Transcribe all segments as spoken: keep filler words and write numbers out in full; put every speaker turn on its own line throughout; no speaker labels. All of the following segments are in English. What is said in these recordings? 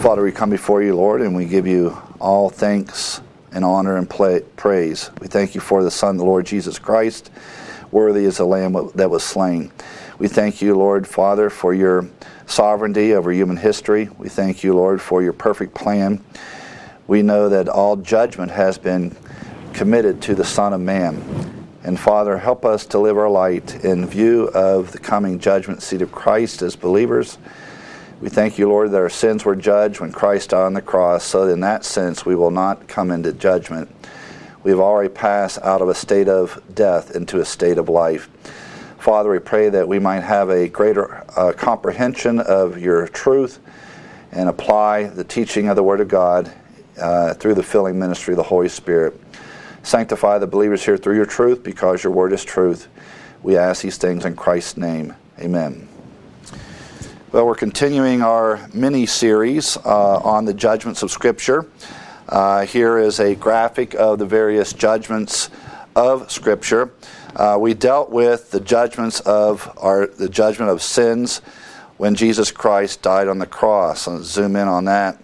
Father, we come before you, Lord, and we give you all thanks and honor and play, praise. We thank you for the Son, the Lord Jesus Christ. Worthy is the Lamb that was slain. We thank you, Lord, Father, for your sovereignty over human history. We thank you, Lord, for your perfect plan. We know that all judgment has been committed to the Son of Man. And Father, help us to live our light in view of the coming judgment seat of Christ as believers. We thank you, Lord, that our sins were judged when Christ died on the cross, so that in that sense we will not come into judgment. We've already passed out of a state of death into a state of life. Father, we pray that we might have a greater uh, comprehension of your truth and apply the teaching of the Word of God uh, through the filling ministry of the Holy Spirit. Sanctify the believers here through your truth, because your Word is truth. We ask these things in Christ's name. Amen. Well, we're continuing our mini-series uh, on the judgments of Scripture. Uh, here is a graphic of the various judgments of Scripture. Uh, we dealt with the judgments of our the judgment of sins when Jesus Christ died on the cross. I'll zoom in on that.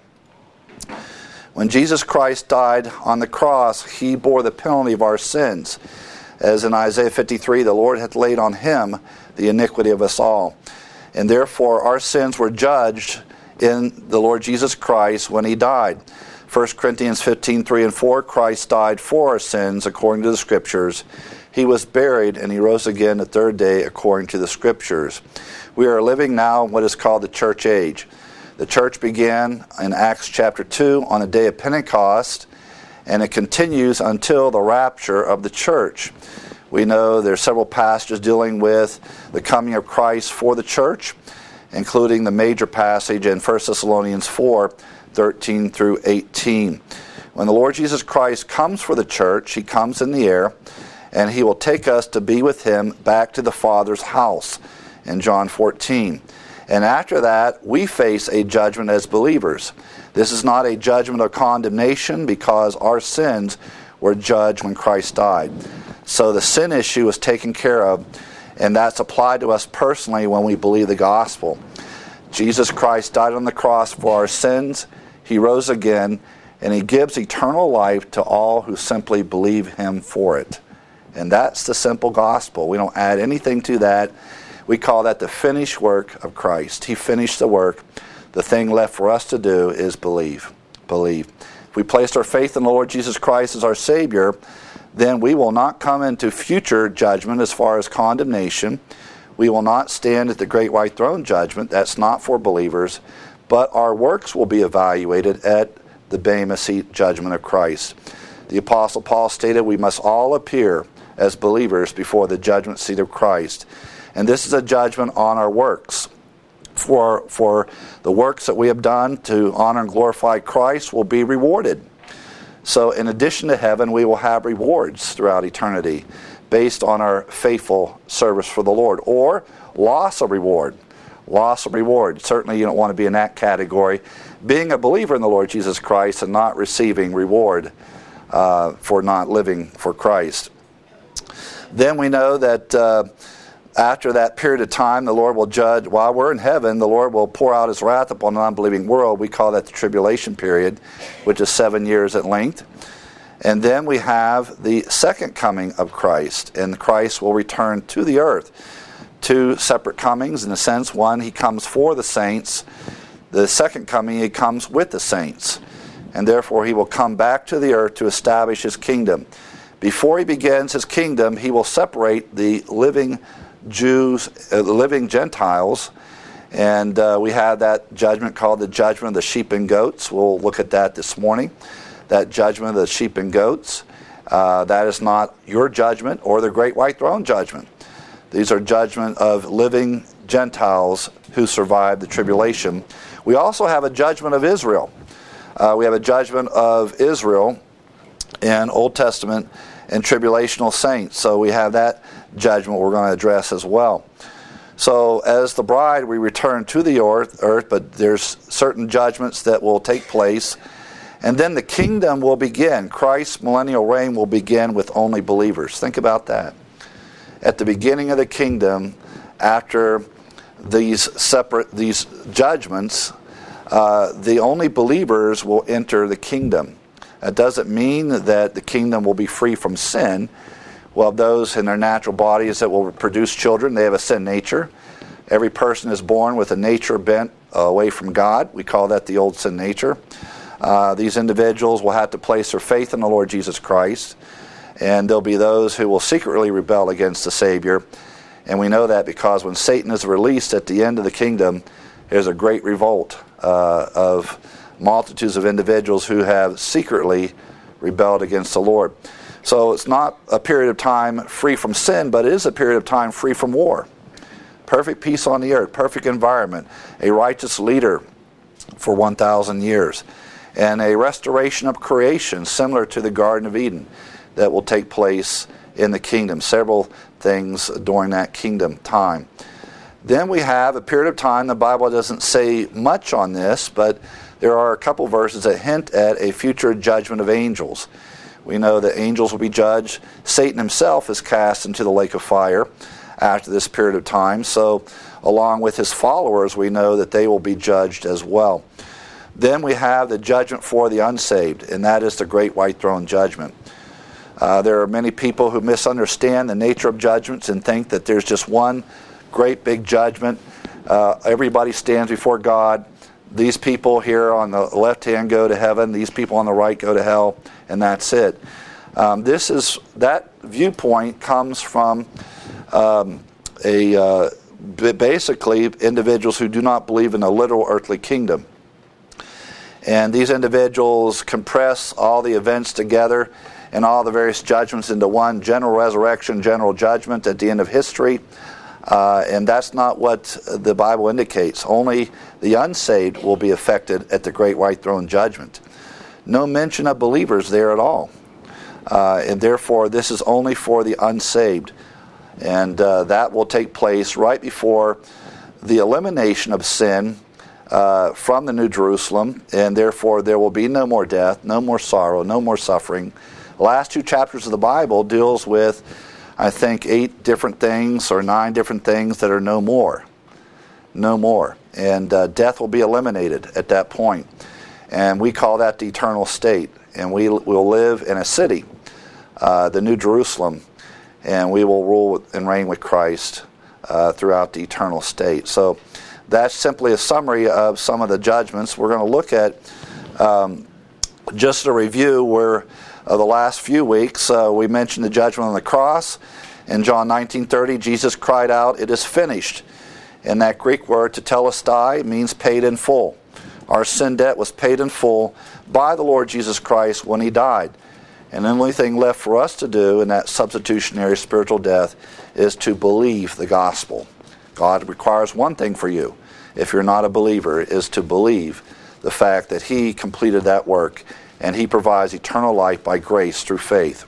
When Jesus Christ died on the cross, he bore the penalty of our sins. As in Isaiah fifty-three, the Lord hath laid on him the iniquity of us all. And therefore our sins were judged in the Lord Jesus Christ when he died. First Corinthians fifteen, three and four, Christ died for our sins according to the Scriptures. He was buried and he rose again the third day according to the Scriptures. We are living now in what is called the church age. The church began in Acts chapter two on the day of Pentecost, and it continues until the rapture of the church. We know there are several passages dealing with the coming of Christ for the church, including the major passage in First Thessalonians four, thirteen through eighteen. When the Lord Jesus Christ comes for the church, he comes in the air, and he will take us to be with him back to the Father's house in John fourteen. And after that, we face a judgment as believers. This is not a judgment of condemnation, because our sins were judged when Christ died. So the sin issue is taken care of, and that's applied to us personally when we believe the gospel. Jesus Christ died on the cross for our sins. He rose again, and he gives eternal life to all who simply believe him for it. And that's the simple gospel. We don't add anything to that. We call that the finished work of Christ. He finished the work. The thing left for us to do is believe. Believe. If we placed our faith in the Lord Jesus Christ as our Savior, then we will not come into future judgment as far as condemnation. We will not stand at the great white throne judgment. That's not for believers. But our works will be evaluated at the Bema Seat judgment of Christ. The Apostle Paul stated we must all appear as believers before the judgment seat of Christ. And this is a judgment on our works. For, for the works that we have done to honor and glorify Christ will be rewarded. So in addition to heaven, we will have rewards throughout eternity based on our faithful service for the Lord. Or loss of reward. Loss of reward. Certainly you don't want to be in that category. Being a believer in the Lord Jesus Christ and not receiving reward uh, for not living for Christ. Then we know that uh, after that period of time, the Lord will judge. While we're in heaven, the Lord will pour out his wrath upon the unbelieving world. We call that the tribulation period, which is seven years at length. And then we have the second coming of Christ, and Christ will return to the earth. Two separate comings in a sense. One, he comes for the saints. The second coming, he comes with the saints. And therefore he will come back to the earth to establish his kingdom. Before he begins his kingdom, he will separate the living Jews, uh, the living Gentiles, and uh, we have that judgment called the judgment of the sheep and goats. We'll look at that this morning. That judgment of the sheep and goats. Uh, that is not your judgment or the great white throne judgment. These are judgment of living Gentiles who survived the tribulation. We also have a judgment of Israel. Uh, we have a judgment of Israel in Old Testament and tribulational saints. So we have that judgment we're going to address as well. So as the bride, we return to the earth, earth, but there's certain judgments that will take place. And then the kingdom will begin. Christ's millennial reign will begin with only believers. Think about that. At the beginning of the kingdom, after these separate these judgments, uh, the only believers will enter the kingdom. That doesn't mean that the kingdom will be free from sin. Well, those in their natural bodies that will produce children, they have a sin nature. Every person is born with a nature bent away from God. We call that the old sin nature. Uh, these individuals will have to place their faith in the Lord Jesus Christ. And there'll be those who will secretly rebel against the Savior. And we know that because when Satan is released at the end of the kingdom, there's a great revolt uh, of multitudes of individuals who have secretly rebelled against the Lord. So it's not a period of time free from sin, but it is a period of time free from war. Perfect peace on the earth, perfect environment, a righteous leader for one thousand years, and a restoration of creation similar to the Garden of Eden that will take place in the kingdom. Several things during that kingdom time. Then we have a period of time, the Bible doesn't say much on this, but there are a couple verses that hint at a future judgment of angels. We know that angels will be judged. Satan himself is cast into the lake of fire after this period of time. So along with his followers, we know that they will be judged as well. Then we have the judgment for the unsaved, and that is the great white throne judgment. Uh, there are many people who misunderstand the nature of judgments and think that there's just one great big judgment. Uh, everybody stands before God. These people here on the left hand go to heaven. These people on the right go to hell, and that's it. Um, this is that viewpoint comes from um, a uh, basically individuals who do not believe in a literal earthly kingdom. And these individuals compress all the events together and all the various judgments into one general resurrection, general judgment at the end of history. Uh, and that's not what the Bible indicates. Only the unsaved will be affected at the great white throne judgment. No mention of believers there at all. Uh, and therefore, this is only for the unsaved. And uh, that will take place right before the elimination of sin uh, from the New Jerusalem. And therefore, there will be no more death, no more sorrow, no more suffering. The last two chapters of the Bible deals with, I think, eight different things or nine different things that are no more. No more. And uh, death will be eliminated at that point. And we call that the eternal state. And we will live in a city, uh, the New Jerusalem, and we will rule and reign with Christ uh, throughout the eternal state. So that's simply a summary of some of the judgments. We're going to look at um, just a review where Uh, the last few weeks, uh, we mentioned the judgment on the cross. In John nineteen thirty, Jesus cried out, "It is finished." And that Greek word, tetelestai, means paid in full. Our sin debt was paid in full by the Lord Jesus Christ when he died. And the only thing left for us to do in that substitutionary spiritual death is to believe the gospel. God requires one thing for you, if you're not a believer, is to believe the fact that he completed that work and he provides eternal life by grace through faith.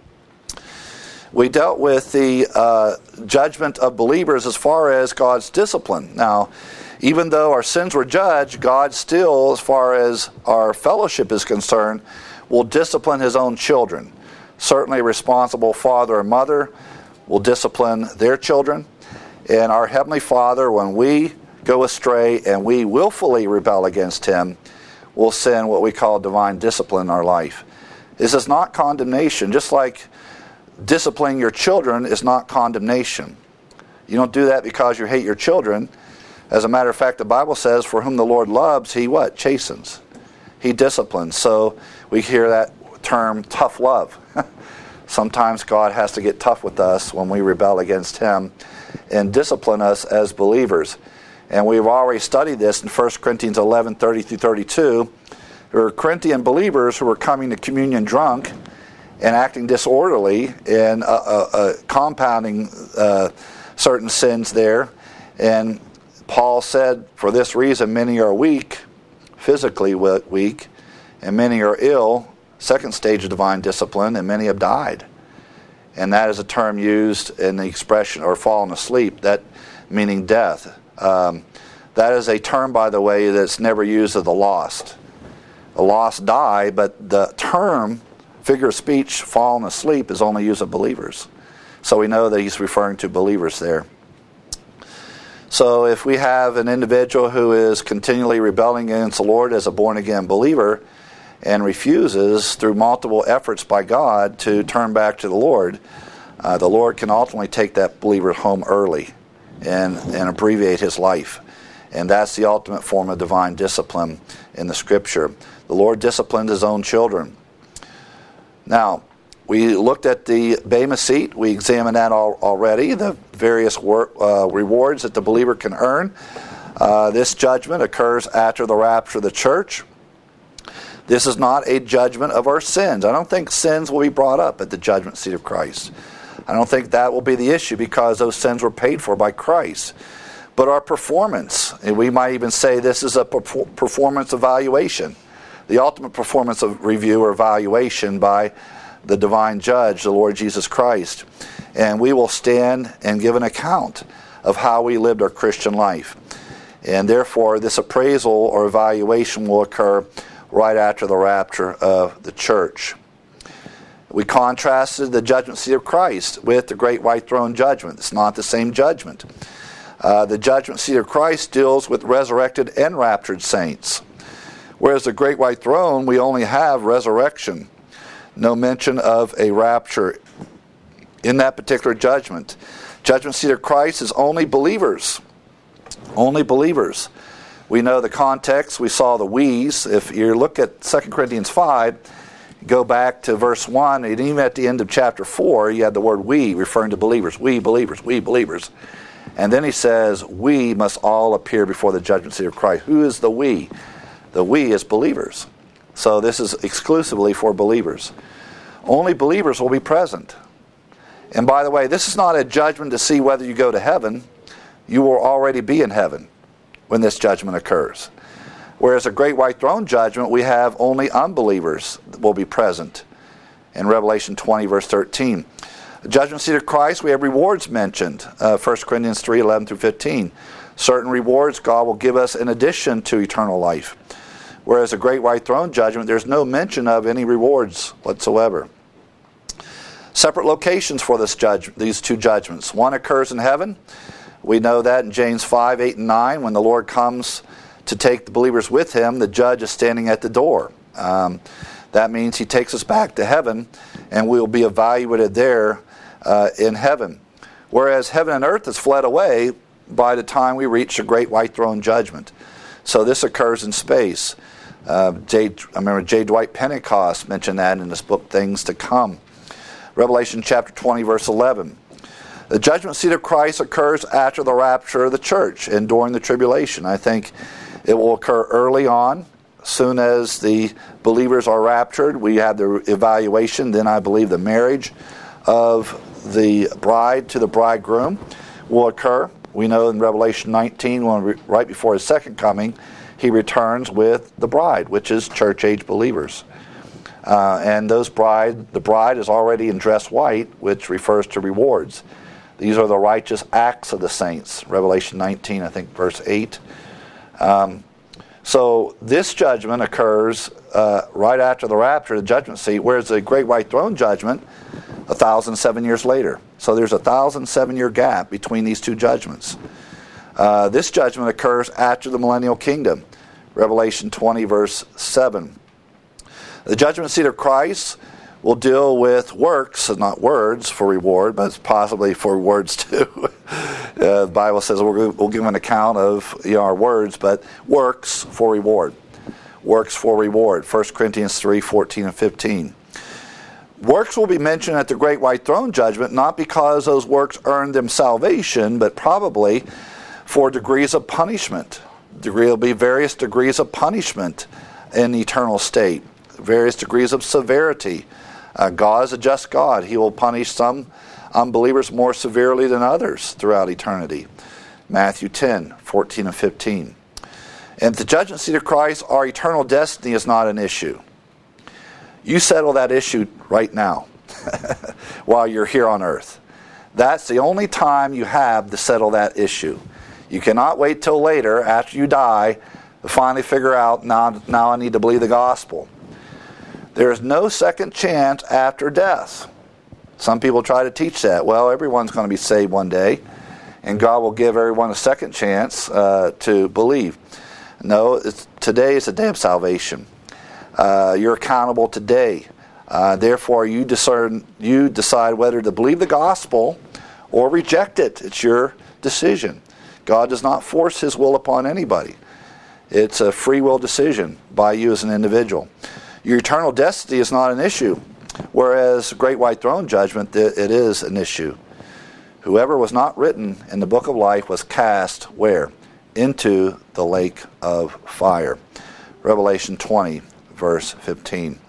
We dealt with the uh, judgment of believers as far as God's discipline. Now, even though our sins were judged, God still, as far as our fellowship is concerned, will discipline his own children. Certainly a responsible father or mother will discipline their children. And our Heavenly Father, when we go astray and we willfully rebel against him, will send what we call divine discipline in our life. This is not condemnation. Just like disciplining your children is not condemnation. You don't do that because you hate your children. As a matter of fact, the Bible says, for whom the Lord loves, he what? Chastens. He disciplines. So we hear that term, tough love. Sometimes God has to get tough with us when we rebel against him and discipline us as believers. And we've already studied this in First Corinthians eleven, thirty through thirty-two. There were Corinthian believers who were coming to communion drunk and acting disorderly and uh, uh, uh, compounding uh, certain sins there. And Paul said, for this reason, many are weak, physically weak, and many are ill, second stage of divine discipline, and many have died. And that is a term used in the expression, or fallen asleep, that meaning death. Um, that is a term, by the way, that's never used of the lost. The lost die, but the term, figure of speech, fallen asleep, is only used of believers. So we know that he's referring to believers there. So if we have an individual who is continually rebelling against the Lord as a born-again believer and refuses through multiple efforts by God to turn back to the Lord, uh, the Lord can ultimately take that believer home early and, and abbreviate his life. And that's the ultimate form of divine discipline in the Scripture. The Lord disciplined his own children. Now, we looked at the Bema seat. We examined that al- already, the various wor- uh, rewards that the believer can earn. Uh, this judgment occurs after the rapture of the church. This is not a judgment of our sins. I don't think sins will be brought up at the judgment seat of Christ. I don't think that will be the issue because those sins were paid for by Christ. But our performance, and we might even say this is a performance evaluation, the ultimate performance of review or evaluation by the divine judge, the Lord Jesus Christ. And we will stand and give an account of how we lived our Christian life. And therefore, this appraisal or evaluation will occur right after the rapture of the church. We contrasted the judgment seat of Christ with the great white throne judgment. It's not the same judgment. Uh, the judgment seat of Christ deals with resurrected and raptured saints. Whereas the great white throne, we only have resurrection. No mention of a rapture in that particular judgment. Judgment seat of Christ is only believers. Only believers. We know the context. We saw the we's. If you look at Second Corinthians five, go back to verse one, and even at the end of chapter four, you had the word we, referring to believers. We believers, we believers. And then he says, we must all appear before the judgment seat of Christ. Who is the we? The we is believers. So this is exclusively for believers. Only believers will be present. And by the way, this is not a judgment to see whether you go to heaven. You will already be in heaven when this judgment occurs. Whereas a great white throne judgment, we have only unbelievers that will be present. In Revelation twenty, verse thirteen. The judgment seat of Christ, we have rewards mentioned. Uh, First Corinthians three, eleven through fifteen. Certain rewards God will give us in addition to eternal life. Whereas a great white throne judgment, there's no mention of any rewards whatsoever. Separate locations for this judge, these two judgments. One occurs in heaven. We know that in James five, eight, and nine, when the Lord comes to take the believers with him, the judge is standing at the door. Um, that means he takes us back to heaven, and we will be evaluated there uh, in heaven. Whereas heaven and earth has fled away by the time we reach the great white throne judgment. So this occurs in space. Uh, J, I remember J. Dwight Pentecost mentioned that in his book, Things to Come. Revelation chapter twenty, verse eleven. The judgment seat of Christ occurs after the rapture of the church and during the tribulation. I think it will occur early on. As soon as the believers are raptured, we have the evaluation. Then I believe the marriage of the bride to the bridegroom will occur. We know in Revelation nineteen, when right before his second coming, he returns with the bride, which is church-age believers. Uh, and those bride, the bride is already in dress white, which refers to rewards. These are the righteous acts of the saints. Revelation nineteen, I think, verse eight. Um, so this judgment occurs uh, right after the rapture of the judgment seat, whereas the great white throne judgment, a thousand seven years later. So there's a thousand seven year gap between these two judgments. Uh, this judgment occurs after the millennial kingdom. Revelation twenty, verse seven. The judgment seat of Christ will deal with works, not words for reward, but possibly for words too. uh, the Bible says we'll, we'll give an account of you know, our words, but works for reward. Works for reward. First Corinthians three, fourteen and fifteen. Works will be mentioned at the great white throne judgment, not because those works earned them salvation, but probably for degrees of punishment. There will be various degrees of punishment in the eternal state, various degrees of severity. Uh, God is a just God. He will punish some unbelievers more severely than others throughout eternity. Matthew ten, fourteen and fifteen. And at the judgment seat of Christ, our eternal destiny is not an issue. You settle that issue right now while you're here on earth. That's the only time you have to settle that issue. You cannot wait till later, after you die, to finally figure out, now, now I need to believe the gospel. There is no second chance after death. Some people try to teach that. Well, everyone's going to be saved one day. and God will give everyone a second chance uh, to believe. No, it's, today is a day of salvation. Uh, you're accountable today. Uh, therefore, you discern, you decide whether to believe the gospel or reject it. It's your decision. God does not force His will upon anybody. It's a free will decision by you as an individual. Your eternal destiny is not an issue, whereas Great White Throne Judgment, it is an issue. Whoever was not written in the book of life was cast where? Into the lake of fire. Revelation twenty, verse fifteen.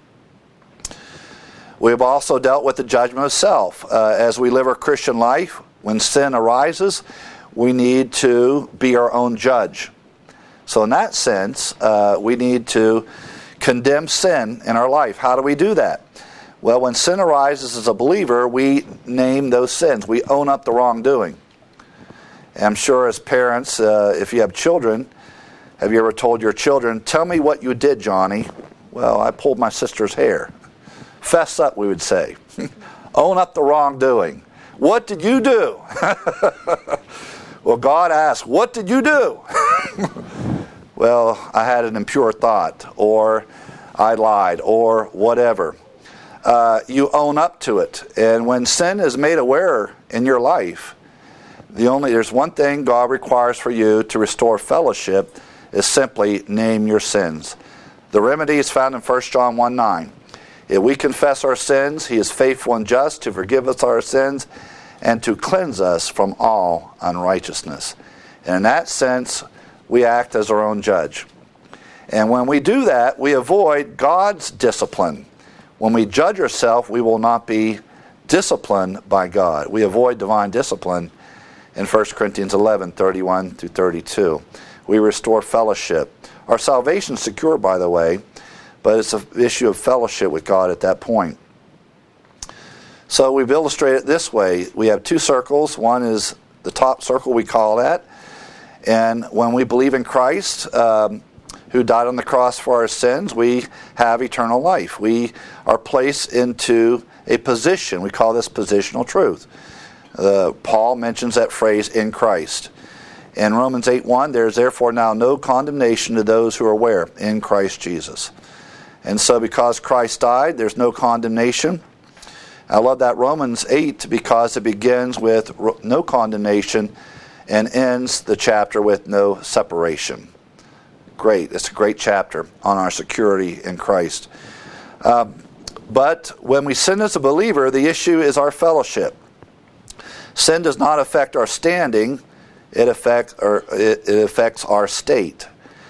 We have also dealt with the judgment of self. Uh, as we live our Christian life, when sin arises, we need to be our own judge. So in that sense, uh, we need to condemn sin in our life. How do we do that? Well, when sin arises as a believer, we name those sins. We own up the wrongdoing. And I'm sure as parents, uh, if you have children, have you ever told your children, tell me what you did, Johnny? Well, I pulled my sister's hair. Fess up, we would say. Own up the wrongdoing. What did you do? Well, God asks, what did you do? Well, I had an impure thought, or I lied, or whatever. Uh, you own up to it. And when sin is made aware in your life, the only there's one thing God requires for you to restore fellowship is simply name your sins. The remedy is found in First John one nine. If we confess our sins, He is faithful and just to forgive us our sins and to cleanse us from all unrighteousness. And in that sense, we act as our own judge. And when we do that, we avoid God's discipline. When we judge ourselves, we will not be disciplined by God. We avoid divine discipline in First Corinthians eleven, thirty-one through thirty-two. We restore fellowship. Our salvation is secure, by the way, but it's an issue of fellowship with God at that point. So we've illustrated it this way. We have two circles. One is the top circle, we call that. And when we believe in Christ, um, who died on the cross for our sins, we have eternal life. We are placed into a position. We call this positional truth. Uh, Paul mentions that phrase, in Christ. In Romans eight one, there is therefore now no condemnation to those who are where? In Christ Jesus. And so because Christ died, there's no condemnation. I love that Romans eight because it begins with no condemnation and ends the chapter with no separation. Great. It's a great chapter on our security in Christ. Uh, but when we sin as a believer, the issue is our fellowship. Sin does not affect our standing. It, affect, or it, it affects our state.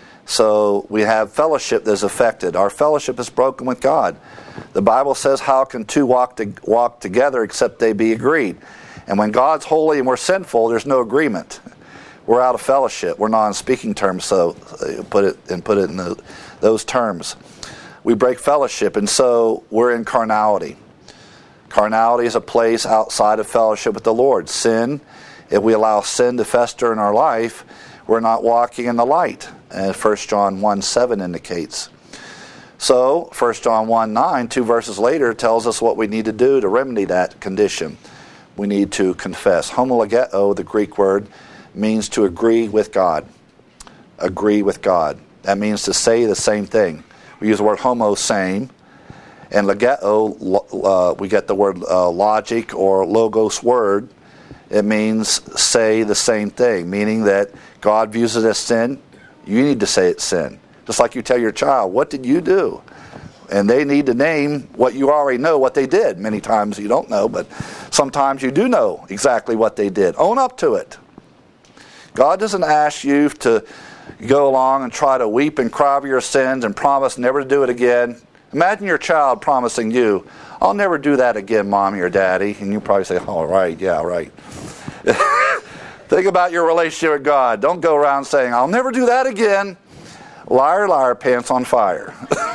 So we have fellowship that is affected. Our fellowship is broken with God. The Bible says, how can two walk, to, walk together except they be agreed? And when God's holy and we're sinful, there's no agreement. We're out of fellowship. We're not on speaking terms, so put it and put it in the, those terms. We break fellowship, and so we're in carnality. Carnality is a place outside of fellowship with the Lord. Sin, if we allow sin to fester in our life, we're not walking in the light. And First John one seven indicates. So, First John one nine, two verses later, tells us what we need to do to remedy that condition. We need to confess. Homologeo, the Greek word, means to agree with God. Agree with God. That means to say the same thing. We use the word homo, same. And logeo, uh, we get the word uh, logic or logos word. It means say the same thing, meaning that God views it as sin. You need to say it's sin. Just like you tell your child, what did you do? And they need to name what you already know what they did. Many times you don't know, but sometimes you do know exactly what they did. Own up to it. God doesn't ask you to go along and try to weep and cry over your sins and promise never to do it again. Imagine your child promising you, I'll never do that again, Mommy or Daddy. And you probably say, oh, right, yeah, right. Think about your relationship with God. Don't go around saying, I'll never do that again. Liar, liar, pants on fire.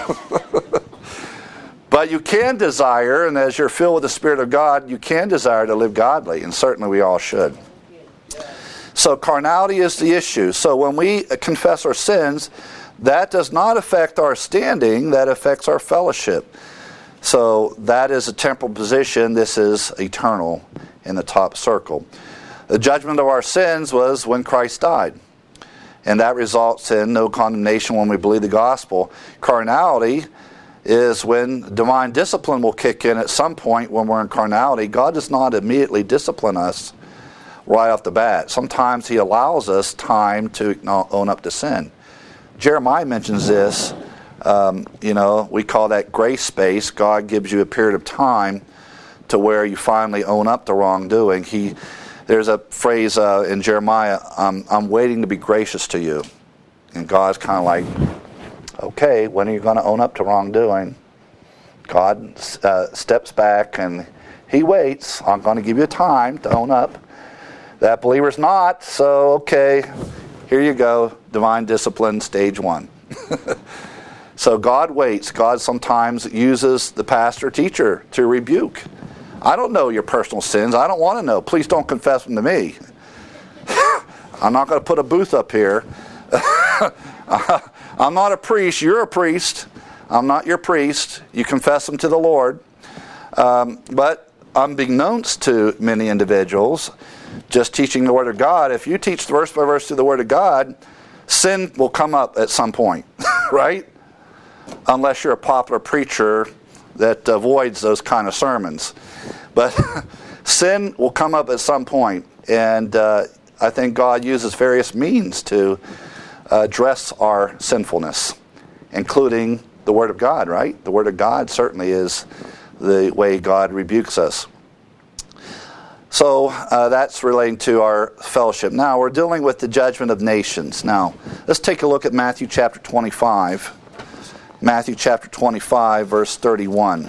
But you can desire, and as you're filled with the Spirit of God, you can desire to live godly, and certainly we all should. So carnality is the issue. So when we confess our sins, that does not affect our standing, that affects our fellowship. So that is a temporal position. This is eternal in the top circle. The judgment of our sins was when Christ died. And that results in no condemnation when we believe the gospel. Carnality is when divine discipline will kick in at some point when we're in carnality. God does not immediately discipline us right off the bat. Sometimes he allows us time to own up to sin. Jeremiah mentions this. Um, you know, we call that grace space. God gives you a period of time to where you finally own up to wrongdoing. He, there's a phrase uh, in Jeremiah, um, I'm waiting to be gracious to you. And God's kind of like, okay, when are you going to own up to wrongdoing? God uh, steps back and he waits. I'm going to give you time to own up. That believer's not, so okay, here you go, divine discipline, stage one. So God waits. God sometimes uses the pastor teacher to rebuke. I don't know your personal sins. I don't want to know. Please don't confess them to me. I'm not going to put a booth up here. I'm not a priest. You're a priest. I'm not your priest. You confess them to the Lord. Um, but unbeknownst to many individuals, just teaching the Word of God, if you teach verse by verse through the Word of God, sin will come up at some point, right? Unless you're a popular preacher that avoids those kind of sermons. But sin will come up at some point, and uh, I think God uses various means to address our sinfulness, including the Word of God, right? The Word of God certainly is the way God rebukes us. So uh, that's relating to our fellowship. Now we're dealing with the judgment of nations. Now let's take a look at Matthew chapter twenty-five. Matthew chapter twenty-five, verse thirty-one.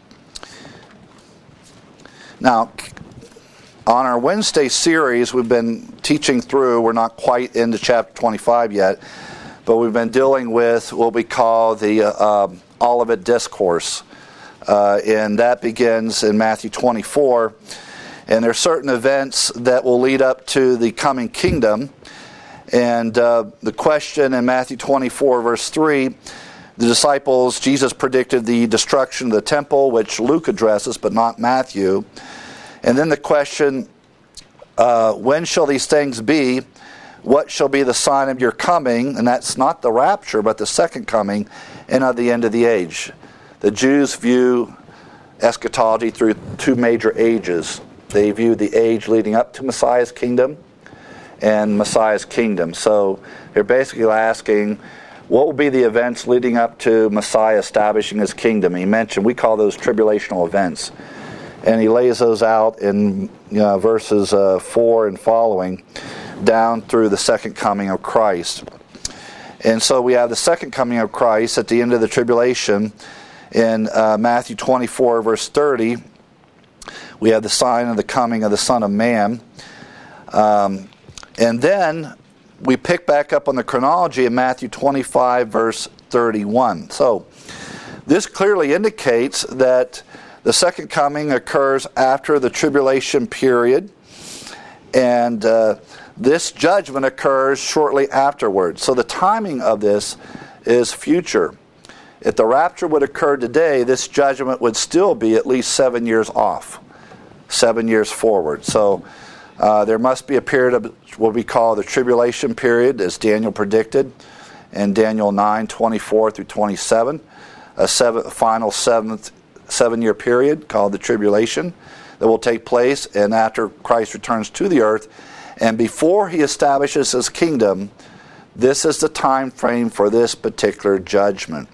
Now, on our Wednesday series, we've been teaching through, we're not quite into chapter twenty-five yet, but we've been dealing with what we call the uh, uh, Olivet Discourse. Uh, and that begins in Matthew twenty-four. And there are certain events that will lead up to the coming kingdom. And uh, the question in Matthew twenty-four, verse three, the disciples, Jesus predicted the destruction of the temple, which Luke addresses, but not Matthew. And then the question, uh, when shall these things be? What shall be the sign of your coming? And that's not the rapture, but the second coming, and of the end of the age. The Jews view eschatology through two major ages. They view the age leading up to Messiah's kingdom and Messiah's kingdom. So they're basically asking, what will be the events leading up to Messiah establishing his kingdom? He mentioned, we call those tribulational events. And he lays those out in you know, verses uh, four and following, down through the second coming of Christ. And so we have the second coming of Christ at the end of the tribulation. In uh, Matthew twenty-four, verse thirty, we have the sign of the coming of the Son of Man. Um, and then we pick back up on the chronology in Matthew twenty-five, verse thirty-one. So this clearly indicates that the second coming occurs after the tribulation period, and uh, this judgment occurs shortly afterwards. So the timing of this is future. If the rapture would occur today, this judgment would still be at least seven years off, seven years forward. So uh, there must be a period of what we call the tribulation period, as Daniel predicted in Daniel nine, twenty-four through twenty-seven, a seven, final seventh seven-year period called the tribulation that will take place, and after Christ returns to the earth, and before he establishes his kingdom, this is the time frame for this particular judgment.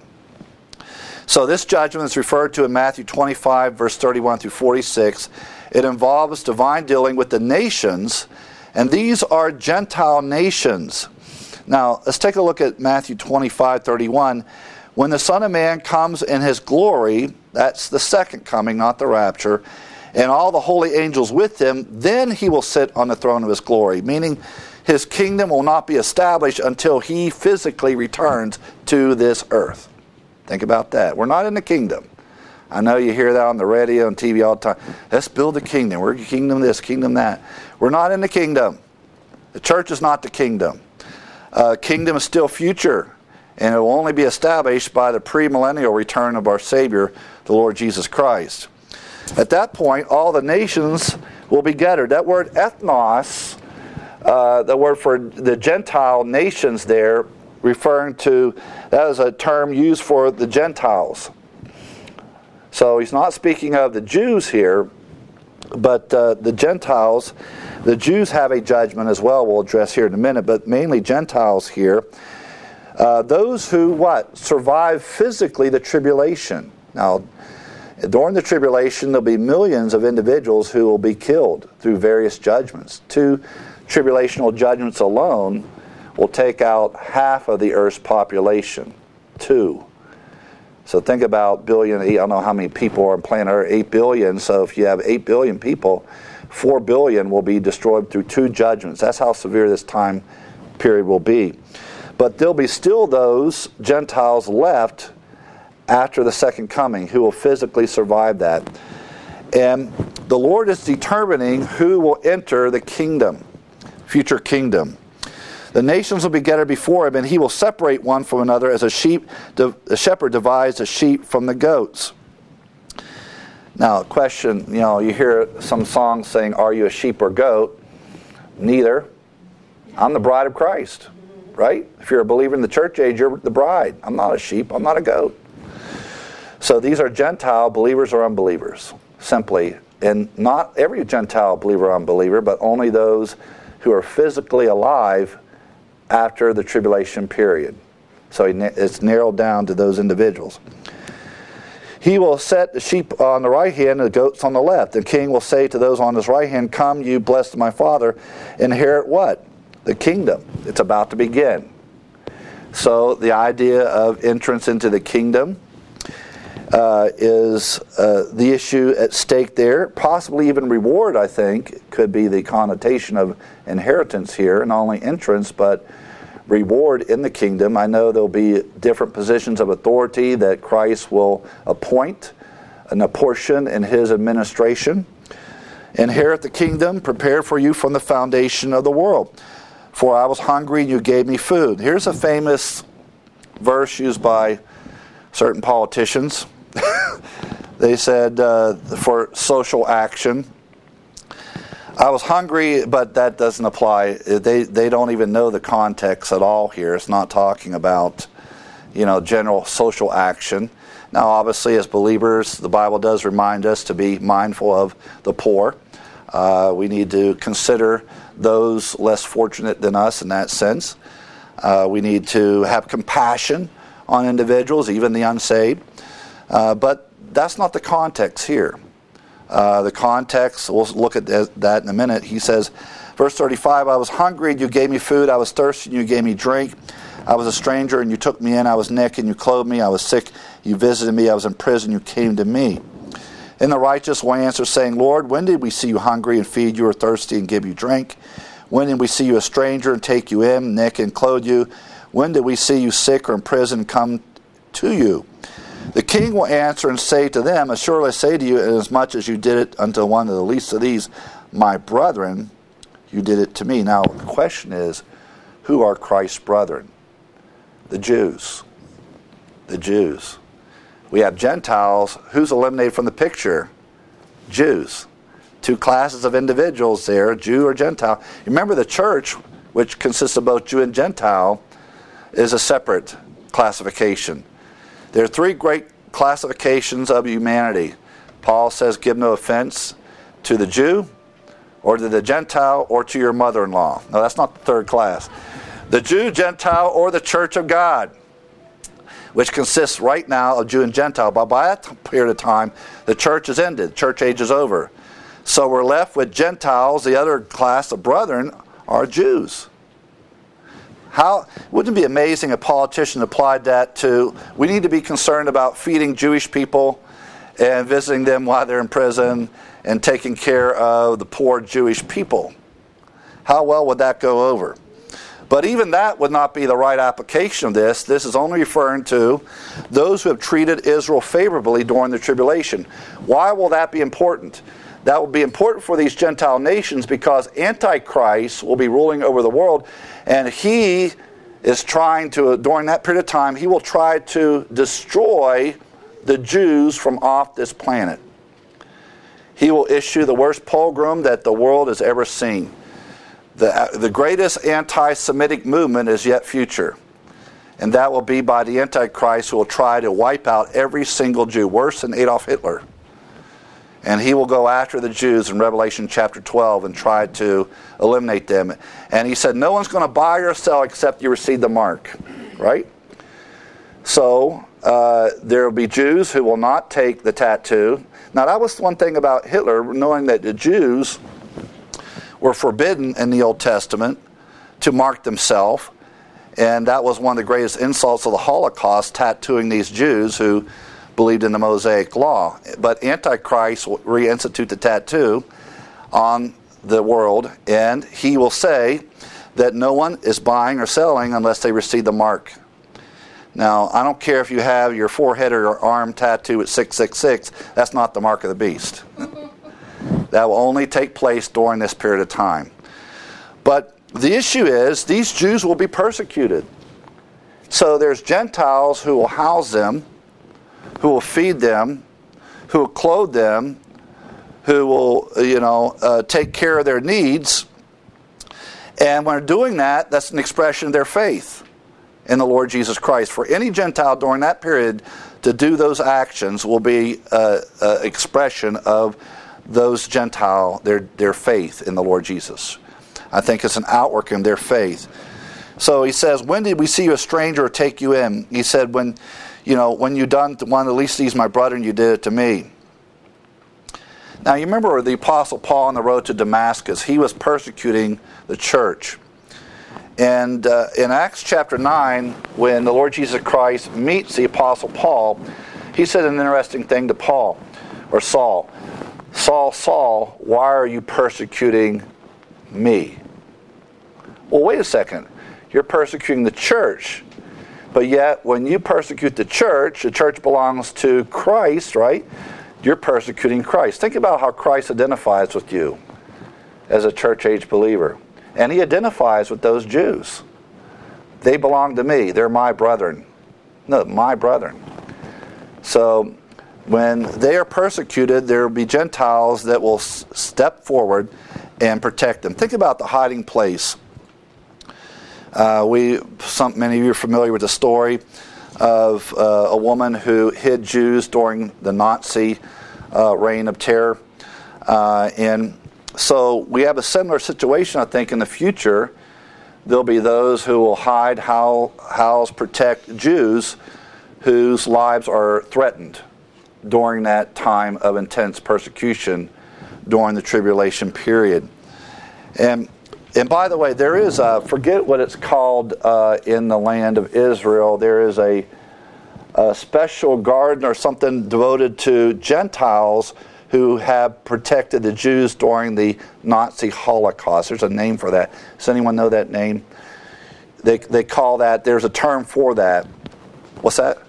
So this judgment is referred to in Matthew twenty-five, verse thirty-one through forty-six. It involves divine dealing with the nations, and these are Gentile nations. Now, let's take a look at Matthew twenty-five, thirty-one. When the Son of Man comes in his glory, that's the second coming, not the rapture, and all the holy angels with him, then he will sit on the throne of his glory, meaning his kingdom will not be established until he physically returns to this earth. Think about that. We're not in the kingdom. I know you hear that on the radio and T V all the time. Let's build a kingdom. We're kingdom this, kingdom that. We're not in the kingdom. The church is not the kingdom. Uh, kingdom is still future, and it will only be established by the premillennial return of our Savior, the Lord Jesus Christ. At that point, all the nations will be gathered. That word ethnos, uh, the word for the Gentile nations there, referring to, that is a term used for the Gentiles. So he's not speaking of the Jews here, but uh, the Gentiles. The Jews have a judgment as well, we'll address here in a minute, but mainly Gentiles here. Uh, those who, what? Survive physically the tribulation. Now, during the tribulation, there'll be millions of individuals who will be killed through various judgments. Two tribulational judgments alone will take out half of the earth's population. Two. So think about billion, I don't know how many people are on planet Earth, eight billion. So if you have eight billion people, four billion will be destroyed through two judgments. That's how severe this time period will be. But there'll be still those Gentiles left after the second coming who will physically survive that. And the Lord is determining who will enter the kingdom, future kingdom. The nations will be gathered before him, and he will separate one from another as a sheep, a shepherd divides a sheep from the goats. Now, a question, you know, you hear some songs saying, are you a sheep or goat? Neither. I'm the bride of Christ, right? If you're a believer in the church age, you're the bride. I'm not a sheep, I'm not a goat. So these are Gentile believers or unbelievers, simply. And not every Gentile believer or unbeliever, but only those who are physically alive after the tribulation period. So it's narrowed down to those individuals. He will set the sheep on the right hand and the goats on the left. The king will say to those on his right hand, come, you blessed of my Father, inherit what? The kingdom. It's about to begin. So the idea of entrance into the kingdom uh, is uh, the issue at stake there. Possibly even reward, I think, could be the connotation of inheritance here. Not only entrance, but reward in the kingdom. I know there'll be different positions of authority that Christ will appoint and apportion in his administration. Inherit the kingdom prepared for you from the foundation of the world. For I was hungry and you gave me food. Here's a famous verse used by certain politicians. They said uh, for social action, I was hungry, but that doesn't apply. They they don't even know the context at all here. It's not talking about, you know, general social action. Now, obviously, as believers, the Bible does remind us to be mindful of the poor. Uh, we need to consider those less fortunate than us in that sense. Uh, we need to have compassion on individuals, even the unsaved. Uh, but that's not the context here. Uh, the context, we'll look at that in a minute. He says, verse thirty-five, I was hungry and you gave me food. I was thirsty and you gave me drink. I was a stranger and you took me in. I was naked and you clothed me. I was sick, you visited me. I was in prison, you came to me. And the righteous will answer, saying, Lord, when did we see you hungry and feed you, or thirsty and give you drink? When did we see you a stranger and take you in, naked and clothe you? When did we see you sick or in prison and come to you? The king will answer and say to them, assuredly I say to you, inasmuch as you did it unto one of the least of these, my brethren, you did it to me. Now, the question is, who are Christ's brethren? The Jews. The Jews. We have Gentiles. Who's eliminated from the picture? Jews. Two classes of individuals there, Jew or Gentile. Remember, the church, which consists of both Jew and Gentile, is a separate classification. There are three great classifications of humanity. Paul says, give no offense to the Jew, or to the Gentile, or to your mother-in-law. No, that's not the third class. The Jew, Gentile, or the church of God, which consists right now of Jew and Gentile. But by that period of time, the church is ended. The church age is over. So we're left with Gentiles. The other class of brethren are Jews. How wouldn't it be amazing if politicians applied that to, we need to be concerned about feeding Jewish people and visiting them while they're in prison and taking care of the poor Jewish people? How well would that go over? But even that would not be the right application of this. This is only referring to those who have treated Israel favorably during the tribulation. Why will that be important? That will be important for these Gentile nations because Antichrist will be ruling over the world, and he is trying to, during that period of time, he will try to destroy the Jews from off this planet. he will issue the worst pogrom that the world has ever seen. The, the greatest anti-Semitic movement is yet future. And that will be by the Antichrist, who will try to wipe out every single Jew, worse than Adolf Hitler. And he will go after the Jews in Revelation chapter twelve and try to eliminate them. And he said, no one's going to buy or sell except you receive the mark. Right? So, uh, there will be Jews who will not take the tattoo. Now, that was one thing about Hitler, knowing that the Jews were forbidden in the Old Testament to mark themselves. And that was one of the greatest insults of the Holocaust, tattooing these Jews who believed in the Mosaic Law. But Antichrist will reinstitute the tattoo on the world, and he will say that no one is buying or selling unless they receive the mark. Now, I don't care if you have your forehead or your arm tattoo at six six six, that's not the mark of the beast. That will only take place during this period of time. But the issue is, these Jews will be persecuted. So there's Gentiles who will house them, who will feed them, who will clothe them, who will, you know, uh, take care of their needs. And when they're doing that, that's an expression of their faith in the Lord Jesus Christ. For any Gentile during that period to do those actions will be an expression of those Gentile, their, their faith in the Lord Jesus. I think it's an outworking of their faith. So he says, when did we see you a stranger or take you in? He said, when, you know, when you done to one of the least of these, my brethren, you did it to me. Now, you remember the Apostle Paul on the road to Damascus. He was persecuting the church. And uh, in Acts chapter nine, when the Lord Jesus Christ meets the Apostle Paul, he said an interesting thing to Paul, or Saul. Saul, Saul, why are you persecuting me? Well, wait a second. You're persecuting the church. But yet, when you persecute the church, the church belongs to Christ, right? You're persecuting Christ. Think about how Christ identifies with you as a church-age believer. And he identifies with those Jews. They belong to me. They're my brethren. No, my brethren. So, when they are persecuted, there will be Gentiles that will s- step forward and protect them. Think about the hiding place. Uh, we, some, many of you are familiar with the story of uh, a woman who hid Jews during the Nazi uh, reign of terror. Uh, and so we have a similar situation, I think, in the future. There'll be those who will hide, how, house, protect Jews whose lives are threatened during that time of intense persecution during the tribulation period. And and by the way, there is a, forget what it's called uh, in the land of Israel, there is a, a special garden or something devoted to Gentiles who have protected the Jews during the Nazi Holocaust. There's a name for that. Does anyone know that name? They they call that, there's a term for that. What's that?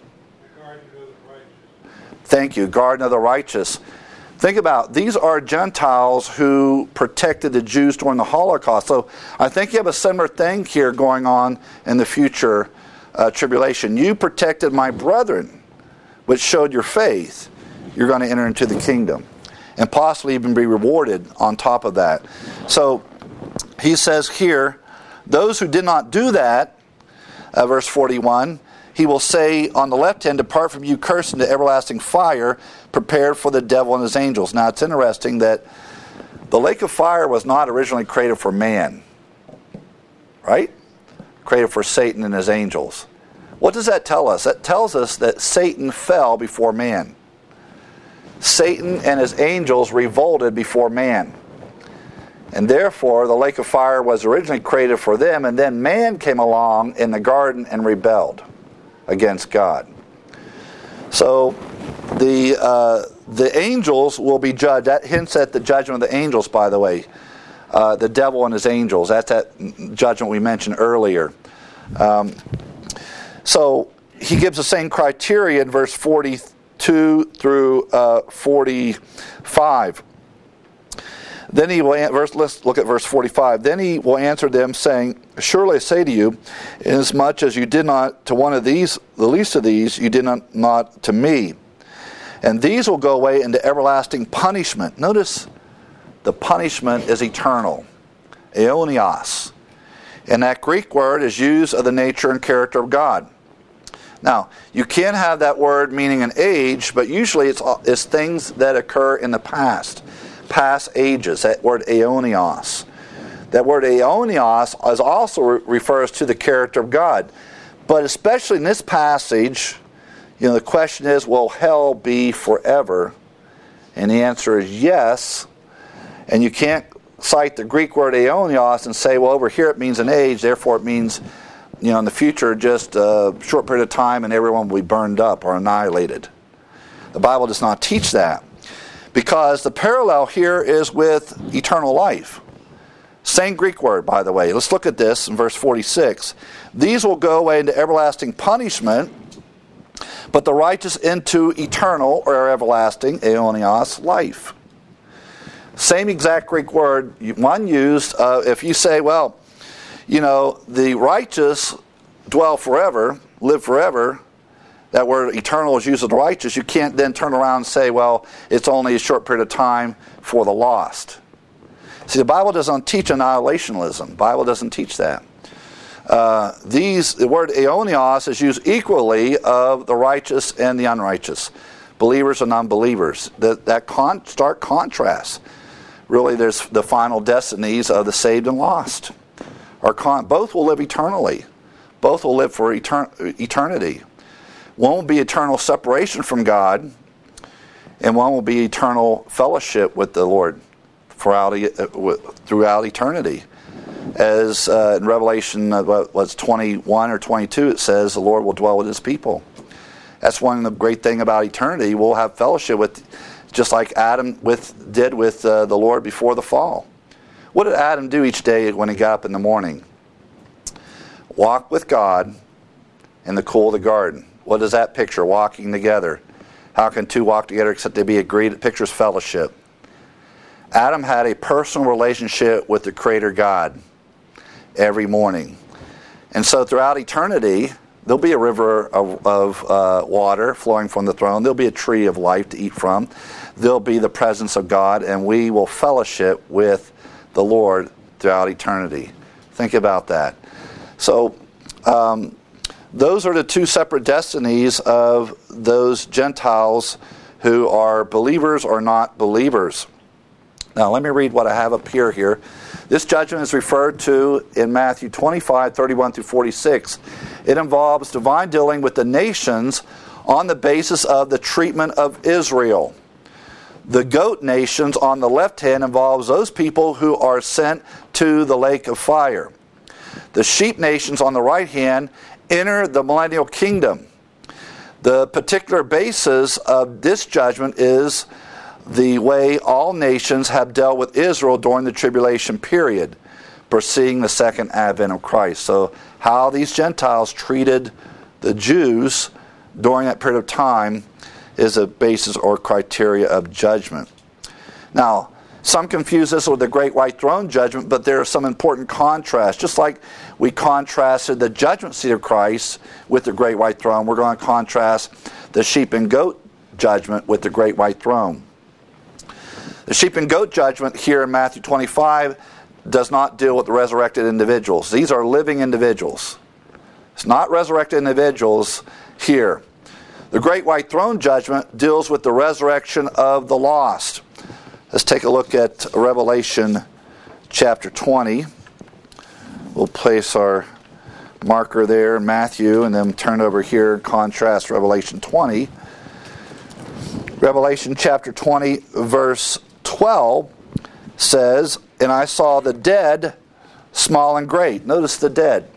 Thank you, Garden of the Righteous. Think about, these are Gentiles who protected the Jews during the Holocaust. So I think you have a similar thing here going on in the future uh, tribulation. You protected my brethren, which showed your faith. You're going to enter into the kingdom and possibly even be rewarded on top of that. So he says here, those who did not do that, uh, verse forty-one, he will say on the left hand, depart from you, cursed, into everlasting fire, prepared for the devil and his angels. Now, it's interesting that the lake of fire was not originally created for man, right? Created for Satan and his angels. What does that tell us? That tells us that Satan fell before man. Satan and his angels revolted before man. And therefore, the lake of fire was originally created for them, and then man came along in the garden and rebelled against God. So the uh, the angels will be judged. That hints at the judgment of the angels, by the way. Uh, the devil and his angels. That's that judgment we mentioned earlier. Um, so he gives the same criteria in verse forty-two through uh, forty-five. Then he will, verse, let's look at verse forty-five. Then he will answer them, saying, surely I say to you, inasmuch as you did not to one of these, the least of these, you did not, not to me. And these will go away into everlasting punishment. Notice the punishment is eternal. Aionios. And that Greek word is used of the nature and character of God. Now, you can have that word meaning an age, but usually it's, it's things that occur in the past. Past ages, that word aionios. That word aionios is also re- refers to the character of God. But especially in this passage, you know, the question is, will hell be forever? And the answer is yes. And you can't cite the Greek word aionios and say, well, over here it means an age, therefore it means, you know, in the future just a short period of time and everyone will be burned up or annihilated. The Bible does not teach that. Because the parallel here is with eternal life. Same Greek word, by the way. Let's look at this in verse forty-six. These will go away into everlasting punishment, but the righteous into eternal or everlasting, aionios, life. Same exact Greek word, one used, uh, if you say, well, you know, the righteous dwell forever, live forever. That word eternal is used of the righteous. You can't then turn around and say, well, it's only a short period of time for the lost. See, the Bible doesn't teach annihilationism. The Bible doesn't teach that. Uh, these, the word aionios is used equally of the righteous and the unrighteous, believers and unbelievers. That, that con- stark contrast. Really, there's the final destinies of the saved and lost. Are con- both will live eternally. Both will live for etern- eternity. One will be eternal separation from God, and one will be eternal fellowship with the Lord throughout, throughout eternity. As uh, in Revelation, uh, what's twenty-one or twenty-two, it says the Lord will dwell with His people. That's one of the great thing about eternity. We'll have fellowship with, just like Adam with did with uh, the Lord before the fall. What did Adam do each day when he got up in the morning? Walk with God in the cool of the garden. What does that picture? Walking together. How can two walk together except they be agreed? It pictures fellowship. Adam had a personal relationship with the Creator God every morning. And so throughout eternity, there'll be a river of, of uh, water flowing from the throne. There'll be a tree of life to eat from. There'll be the presence of God, and we will fellowship with the Lord throughout eternity. Think about that. So, um, those are the two separate destinies of those Gentiles who are believers or not believers. Now, let me read what I have up here. here. This judgment is referred to in Matthew twenty-five, thirty-one through forty-six. It involves divine dealing with the nations on the basis of the treatment of Israel. The goat nations on the left hand involves those people who are sent to the lake of fire. The sheep nations on the right hand enter the millennial kingdom. The particular basis of this judgment is the way all nations have dealt with Israel during the tribulation period, preceding the second advent of Christ. So how these Gentiles treated the Jews during that period of time is a basis or criteria of judgment. Now, some confuse this with the great white throne judgment, but there are some important contrasts. Just like we contrasted the judgment seat of Christ with the great white throne, we're going to contrast the sheep and goat judgment with the great white throne. The sheep and goat judgment here in Matthew twenty-five does not deal with the resurrected individuals. These are living individuals. It's not resurrected individuals here. The great white throne judgment deals with the resurrection of the lost. Let's take a look at Revelation chapter twenty. We'll place our marker there in Matthew and then turn over here and contrast Revelation twenty. Revelation chapter twenty verse twelve says, "And I saw the dead, small and great." Notice the dead.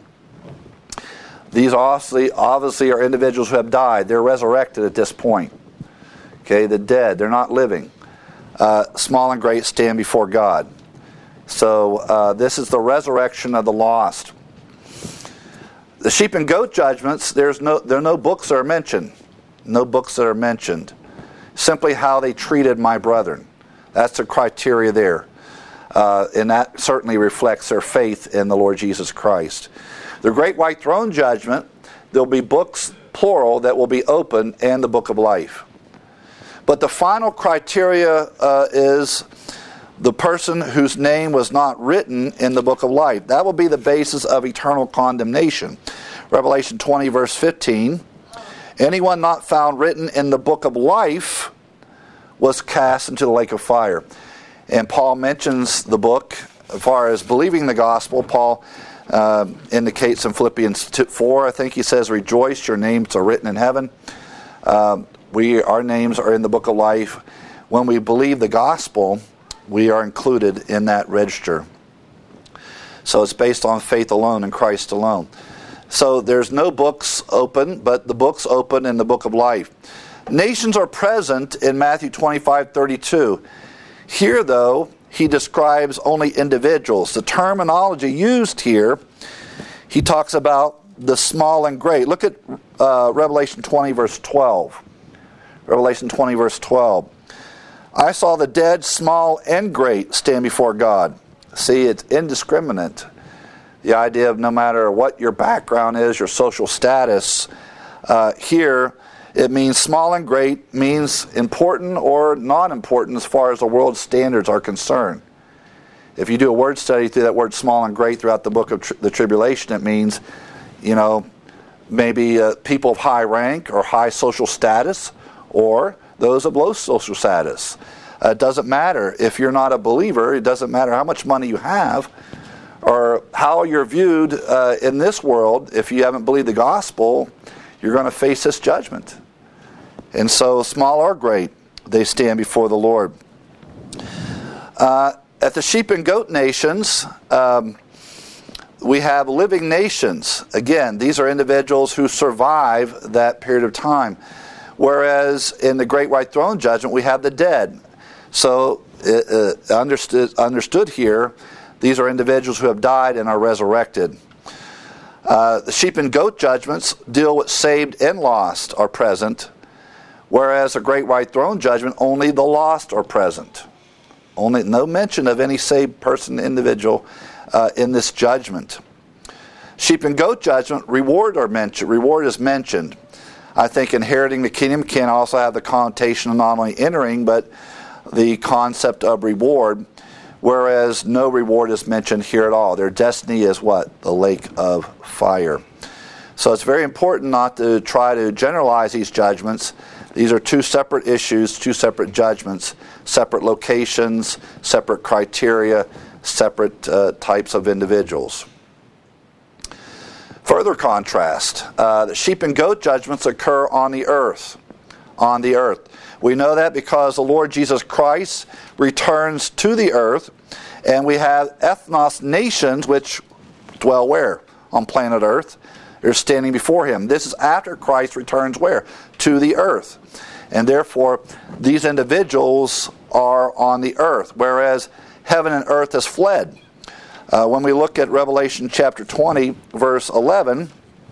These obviously, obviously are individuals who have died. They're resurrected at this point. Okay, the dead, they're not living. Uh, small and great stand before God. So uh, this is the resurrection of the lost. The sheep and goat judgments, there's no there are no books that are mentioned. No books that are mentioned. Simply how they treated my brethren. That's the criteria there. Uh, and that certainly reflects their faith in the Lord Jesus Christ. The great white throne judgment, there'll be books, plural, that will be open, and the book of life. But the final criteria uh, is the person whose name was not written in the book of life. That will be the basis of eternal condemnation. Revelation twenty, verse fifteen. Anyone not found written in the book of life was cast into the lake of fire. And Paul mentions the book as far as believing the gospel. Paul uh, indicates in Philippians four, I think he says, rejoice, your names are written in heaven. Uh, we, our names are in the book of life. When we believe the gospel, we are included in that register. So it's based on faith alone in Christ alone. So there's no books open, but the books open in the book of life. Nations are present in Matthew twenty-five thirty-two. Here, though, he describes only individuals. The terminology used here, he talks about the small and great. Look at uh, Revelation twenty, verse twelve. Revelation twenty, verse twelve. I saw the dead, small and great, stand before God. See, it's indiscriminate. The idea of no matter what your background is, your social status, uh, here it means small and great, means important or non-important as far as the world's standards are concerned. If you do a word study through that word small and great throughout the book of tri- the tribulation, it means, you know, maybe uh, people of high rank or high social status, or those of low social status. Uh, it doesn't matter if you're not a believer. It doesn't matter how much money you have or how you're viewed uh, in this world. If you haven't believed the gospel, you're going to face this judgment. And so, small or great, they stand before the Lord. Uh, at the sheep and goat nations, um, we have living nations. Again, these are individuals who survive that period of time. Whereas in the Great White Throne Judgment, we have the dead. So, uh, understood, understood here, these are individuals who have died and are resurrected. Uh, the sheep and goat judgments deal with saved and lost are present, whereas the Great White Throne Judgment, only the lost are present. Only no mention of any saved person, individual uh, in this judgment. Sheep and goat judgment, reward are mentioned. Reward is mentioned. I think inheriting the kingdom can also have the connotation of not only entering, but the concept of reward, whereas no reward is mentioned here at all. Their destiny is what? The lake of fire. So it's very important not to try to generalize these judgments. These are two separate issues, two separate judgments, separate locations, separate criteria, separate uh, types of individuals. Further contrast, uh, the sheep and goat judgments occur on the earth. On the earth. We know that because the Lord Jesus Christ returns to the earth, and we have ethnos nations which dwell where? On planet earth. They're standing before him. This is after Christ returns where? To the earth. And therefore, these individuals are on the earth, whereas heaven and earth has fled. Uh, when we look at Revelation chapter twenty, verse eleven,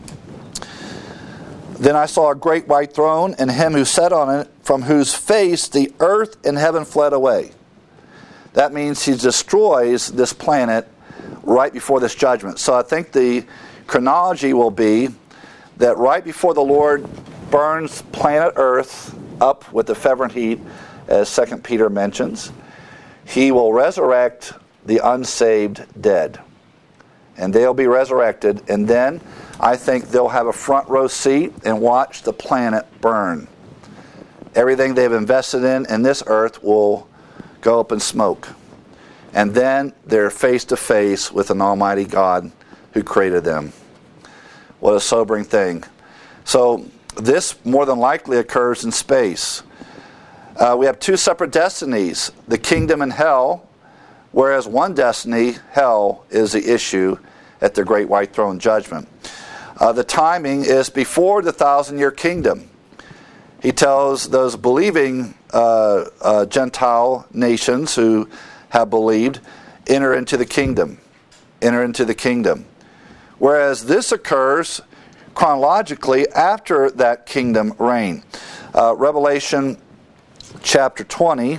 then I saw a great white throne, and him who sat on it, from whose face the earth and heaven fled away. That means he destroys this planet right before this judgment. So I think the chronology will be that right before the Lord burns planet Earth up with the fervent heat, as Second Peter mentions, he will resurrect the unsaved dead. And they'll be resurrected, and then I think they'll have a front row seat and watch the planet burn. Everything they've invested in in this earth will go up in smoke. And then they're face to face with an almighty God who created them. What a sobering thing. So this more than likely occurs in space. Uh, we have two separate destinies, the kingdom and hell, whereas one destiny, hell, is the issue at the Great White Throne Judgment. Uh, the timing is before the thousand-year kingdom. He tells those believing uh, uh, Gentile nations who have believed, enter into the kingdom. Enter into the kingdom. Whereas this occurs chronologically after that kingdom reign. Uh, Revelation chapter twenty,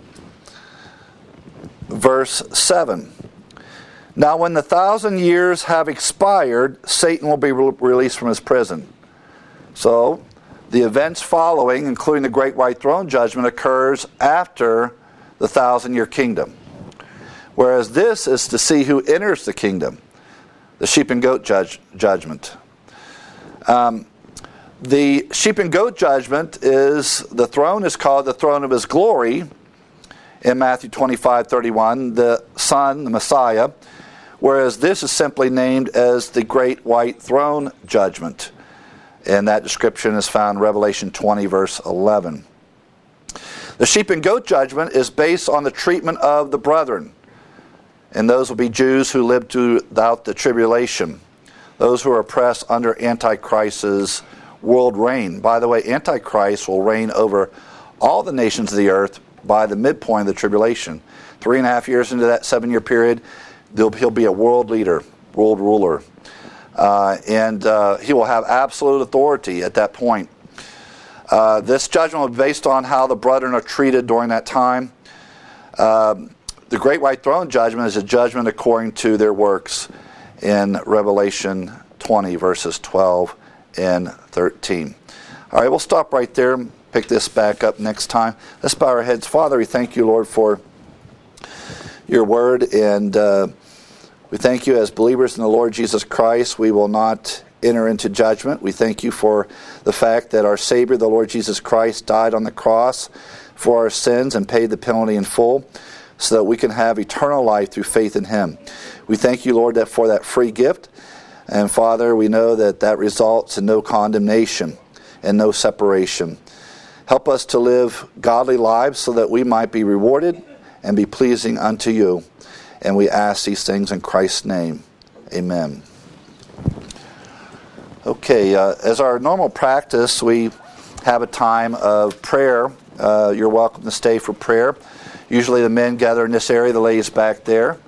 verse seven. Now when the thousand years have expired, Satan will be re- released from his prison. So, The events following, including the Great White Throne Judgment, occurs after the thousand-year kingdom. Whereas this is to see who enters the kingdom, the sheep and goat judge, judgment. Um, the sheep and goat judgment is, the throne is called the throne of his glory in Matthew twenty-five thirty-one, the Son, the Messiah, whereas this is simply named as the Great White Throne Judgment. And that description is found in Revelation twenty, verse eleven. The sheep and goat judgment is based on the treatment of the brethren. And those will be Jews who lived throughout the tribulation. Those who are oppressed under Antichrist's world reign. By the way, Antichrist will reign over all the nations of the earth by the midpoint of the tribulation. Three and a half years into that seven-year period, he'll be a world leader, world ruler. Uh, and uh, he will have absolute authority at that point. Uh, this judgment will be based on how the brethren are treated during that time. Um, the Great White Throne Judgment is a judgment according to their works in Revelation twenty, verses twelve and thirteen. All right, we'll stop right there and pick this back up next time. Let's bow our heads. Father, we thank you, Lord, for your word, and uh, we thank you as believers in the Lord Jesus Christ. We will not enter into judgment. We thank you for the fact that our Savior, the Lord Jesus Christ, died on the cross for our sins and paid the penalty in full so that we can have eternal life through faith in him. We thank you, Lord, that for that free gift. And Father, we know that that results in no condemnation and no separation. Help us to live godly lives so that we might be rewarded and be pleasing unto you. And we ask these things in Christ's name. Amen. Okay, uh, as our normal practice, we have a time of prayer. Uh, you're welcome to stay for prayer. Usually the men gather in this area, the ladies back there.